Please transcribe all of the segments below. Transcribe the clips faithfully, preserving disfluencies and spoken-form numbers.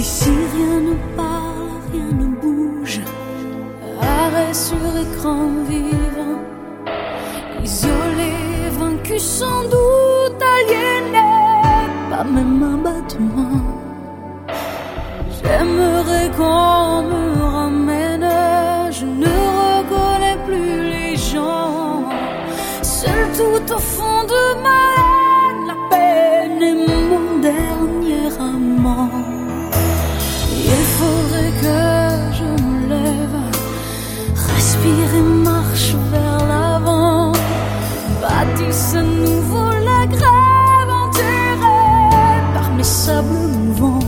D'ici rien ne parle, rien ne bouge. Arrêt sur écran vivant. Isolé, vaincu sans doute, aliéné, pas même un battement. J'aimerais qu'on me ramène, je ne reconnais plus les gens. Seul tout au fond de ma haine, la peine est mon dernier amant. Il faudrait que je me lève, respire et marche vers l'avant. Bâtisse à nouveau la grève enterrée par mes sables mouvants.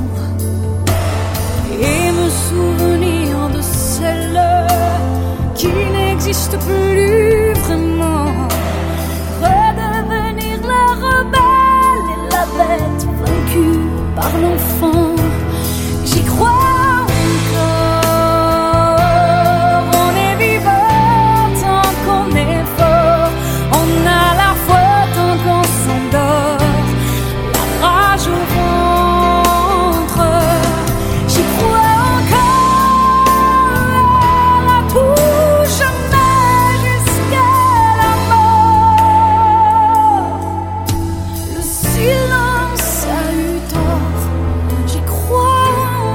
Et me souvenir de celle qui n'existe plus vraiment. Redevenir la rebelle et la bête vaincue par l'enfant. J'y crois encore. On est vivant tant qu'on est fort. On a la foi tant qu'on s'endort. La rage au ventre. J'y crois encore. À tout jamais jusqu'à la mort. Le silence a eu tort. J'y crois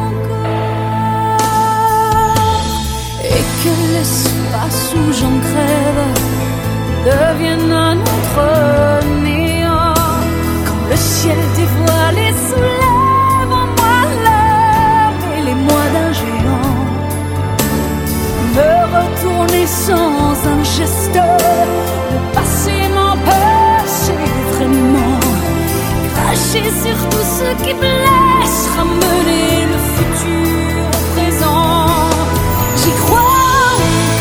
encore. Et que l'espace où j'en crève devienne un autre néant. Quand le ciel dévoilé soulève en moi l'âme et les mois d'un géant. Me retourner sans un geste, le passé m'empêcher vraiment. Cracher sur tout ce qui blesse, ramener le futur au présent. J'y crois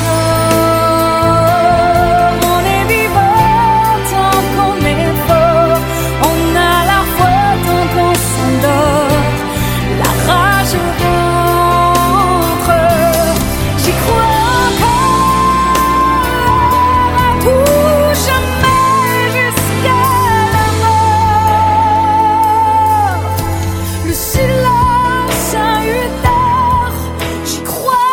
encore. On est vivant tant qu'on est fort. On a la foi tant qu'on s'endort. La rage au ventre. J'y crois encore. À tout jamais jusqu'à la mort. Le silence a eu tort. J'y crois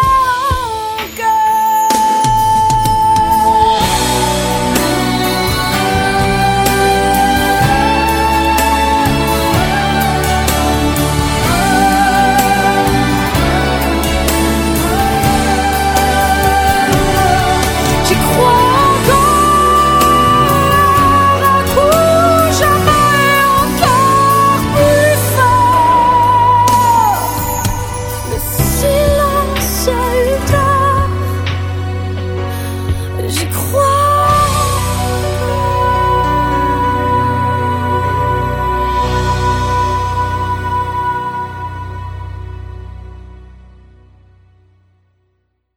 J'y crois encore. À tout jamais encore plus fort. Le silence a eu tort. J'y crois